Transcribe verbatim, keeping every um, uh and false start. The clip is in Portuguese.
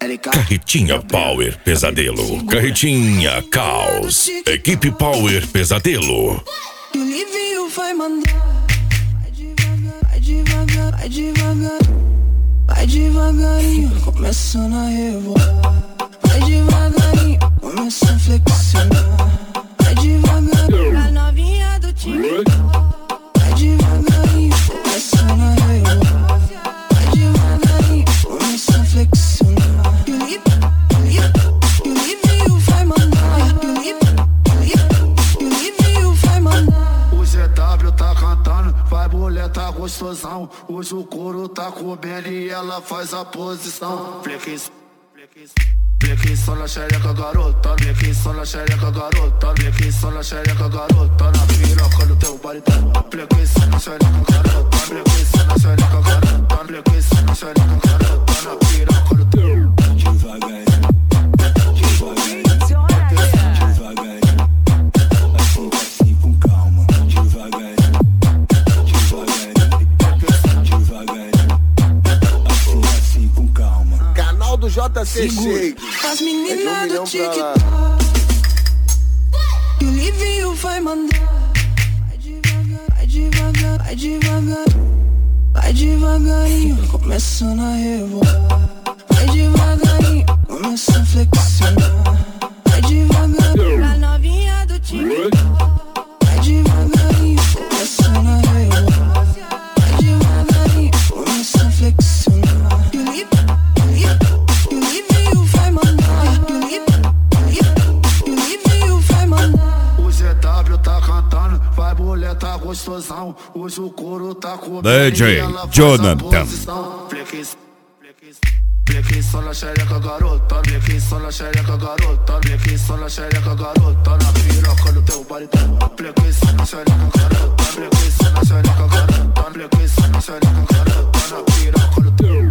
Carretinha Power Pesadelo. Carretinha Caos. Equipe Power Pesadelo. E o Livinho vai mandar. Vai devagar, vai devagar, vai devagar. Vai devagarinho, começando a rebolar. Vai devagarinho, começa a flexionar. Vai devagarinho, a novinha do time. Vai devagarinho, começando a rebolar. Vai devagarinho, começa a flexionar. E o Liv, o Liv, e o Livinho vai mandar. E o Liv, o Liv, e o Livinho vai mandar. O G W tá cantando, vai mulher tá gostosão. Hoje o couro tá comendo e ela faz a posição. Flequim, flequim, flequim só na xereca garota. Flequim só na xereca garota. Flequim só na xereca garota. Na piroca do teu baritão. Flequim só na xereca garota. Flequim só na xereca garota. Flequim só na xereca garota. Na piroca do teu. Devagarinho, devagarinho, devagarinho. Assim, assim com calma. Devagarinho. Canal do J C Shake. As meninas do TikTok. E o Livinho vai mandar. Vai devagar, vai devagar, vai devagar. Vai devagarinho, começando a rebolar. Vai devagarinho, começa a flexionar. Vai devagarinho, a novinha do TikTok. Vai devagarinho, começando a rebolar. Vai devagarinho, começa a flexionar. E o Liv, e o Liv, e o Livinho vai mandar. E o Liv, e o Liv, e o Livinho vai mandar. O G W tá cantando, vai mulher tá gostosão. Hoje o couro tá comendo D J e ela faz a Jonathan. posição. Flequim, flequim, flequim só na xereca garota. Flequim só na xereca garota. Flequim só na xereca garota. Na piroca do teu baritão. Flequim só na xereca garota. Flequim só na xereca garota. Flequim só na xereca garota. Na piroca do teu.